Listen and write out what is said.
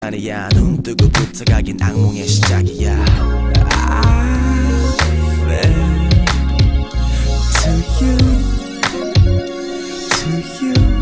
아니야 눈 뜨고 붙어가긴 악몽의 시작이야. I fell to you, to you.